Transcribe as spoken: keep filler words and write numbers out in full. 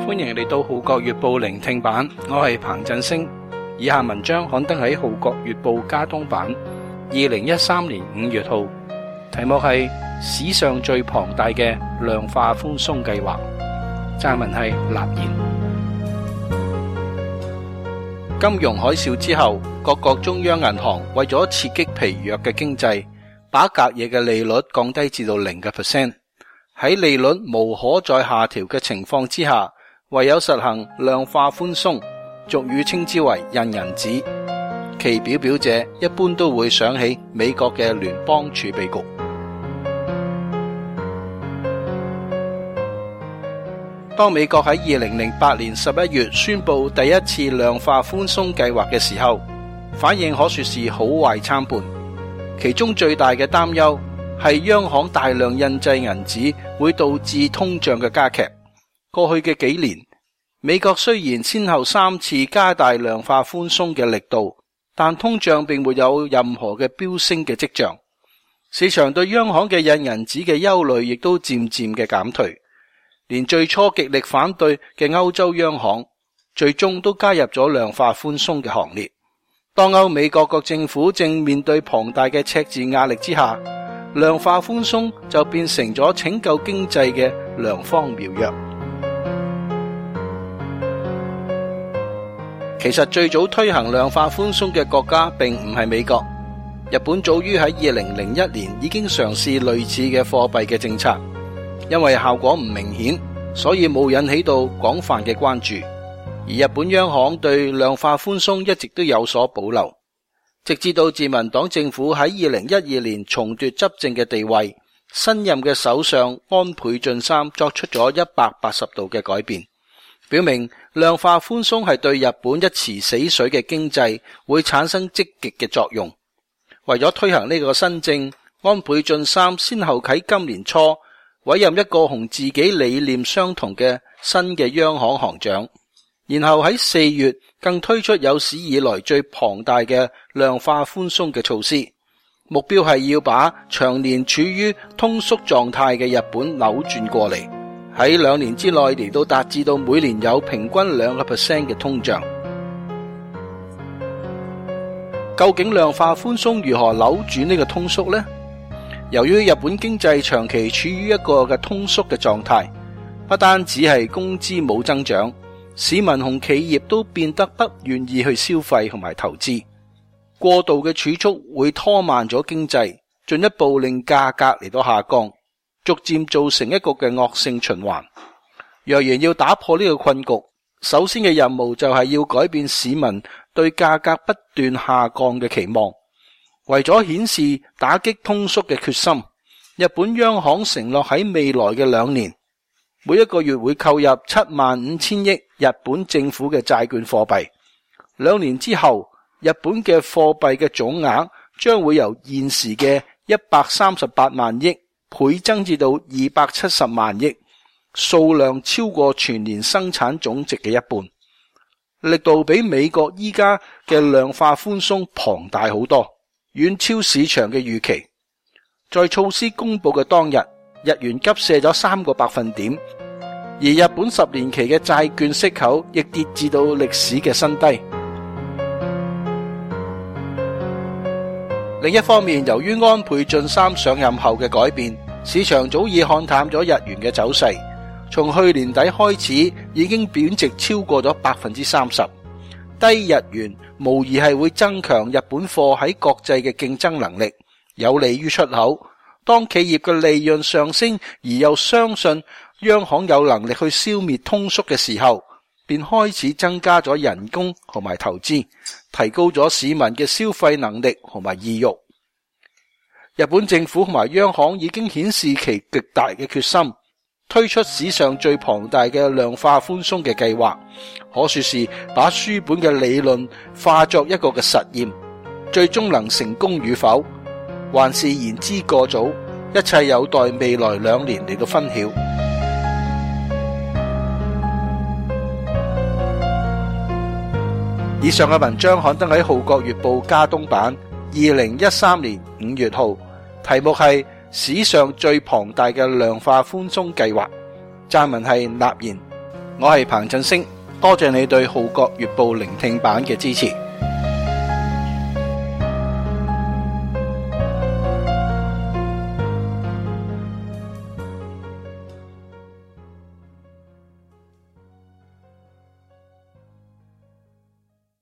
歡迎嚟到《號角月報》聆聽版，我係彭振星。以下文章刊登喺《號角月報》加東版，二零一三年五月號，題目係史上最龐大嘅量化寬鬆計劃。撰文係立言。金融海嘯之後，各國中央銀行為咗刺激疲弱嘅經濟，把隔夜嘅利率降低至到零嘅 percent。喺利率無可再下調嘅情況之下，唯有實行量化寬鬆，俗語稱之為印銀紙。其表表者一般都會想起美國嘅聯邦儲備局。當美國喺二零零八年十一月宣布第一次量化寬鬆計劃嘅時候，反應可說是好壞參半。其中最大嘅擔憂係央行大量印製銀紙會導致通脹嘅加劇。過去嘅幾年，美國雖然先後三次加大量化寬鬆嘅力度，但通脹並沒有任何嘅飆升嘅跡象。市場對央行嘅印銀紙嘅憂慮亦都漸漸嘅減退，連最初極力反對嘅歐洲央行，最終都加入咗量化寬鬆嘅行列。當歐美各國政府正面對龐大嘅赤字壓力之下，量化寬鬆就變成咗拯救經濟嘅良方妙藥。其實最早推行量化寬鬆嘅國家並唔係美國，日本早於喺二零零一年已經嘗試類似嘅貨幣嘅政策，因為效果唔明顯，所以冇引起到廣泛嘅關注。而日本央行對量化寬鬆一直都有所保留。直至到自民黨政府喺二零一二年重奪執政嘅地位，新任嘅首相安倍晉三作出咗一百八十度嘅改變，表明量化寬鬆係對日本一池死水嘅經濟會產生積極嘅作用。為咗推行呢個新政，安倍晉三先後喺今年初委任一個同自己理念相同嘅新嘅央行行長，然後喺四月更推出有史以來最龐大嘅量化寬鬆嘅措施，目標係要把長年處於通縮狀態嘅日本扭轉過嚟，喺兩年之內嚟到達至到每年有平均兩個 percent 嘅通脹。究竟量化寬鬆如何扭轉呢個通縮呢？由於日本經濟長期處於一個嘅通縮嘅狀態，不單只係工資冇增長，市民同企業都變得不願意去消費同埋投資，過度嘅儲蓄會拖慢咗經濟，進一步令價格嚟到下降，逐漸造成一個嘅惡性循環。若然要打破呢個困局，首先嘅任務就係要改變市民對價格不斷下降嘅期望。為咗顯示打擊通縮嘅決心，日本央行承諾喺未來嘅兩年，每一個月會購入七萬五千億日本政府嘅債券貨幣。兩年之後，日本嘅貨幣嘅總額將會由現時嘅一百三十八萬億倍增至到二百七十萬億，數量超過全年生產總值嘅一半，力度比美國依家嘅量化寬鬆龐大好多，遠超市場嘅預期。在措施公布嘅當日，日元急瀉咗三個百分點，而日本十年期嘅債券息口亦跌至到歷史嘅新低。另一方面，由於安倍晉三上任後嘅改變，市場早已看淡咗日元嘅走勢，從去年底開始已經貶值超過咗百分之三十。低日元無疑係會增強日本貨喺國際嘅競爭能力，有利於出口。當企業嘅利潤上升，而又相信央行有能力去消滅通縮嘅時候，便開始增加咗人工同埋投資，提高咗市民嘅消費能力同埋意欲。日本政府同埋央行已經顯示其極大嘅決心，推出史上最龐大嘅量化寬鬆嘅計劃，可說是把書本嘅理論化作一個嘅實驗，最終能成功與否，還是言之過早，一切有待未來兩年嚟到分曉。以上嘅文章刊登喺《號角月報》加東版，二零一三年五月號，題目係史上最龐大嘅量化寬鬆計劃，撰文係立言。 我係彭振聲，多謝你對《號角月報》聆聽版嘅支持。